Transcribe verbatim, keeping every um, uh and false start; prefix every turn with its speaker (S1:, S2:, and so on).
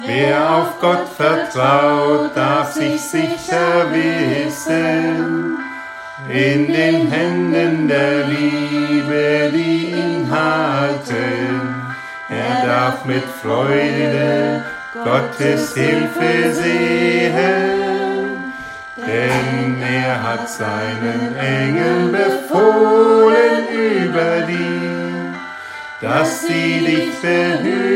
S1: Wer auf Gott vertraut, darf sich sicher wissen, in den Händen der Liebe, die ihn halten. Er darf mit Freude Gottes Hilfe sehen, denn er hat seinen Engeln befohlen über dich, dass sie dich behüten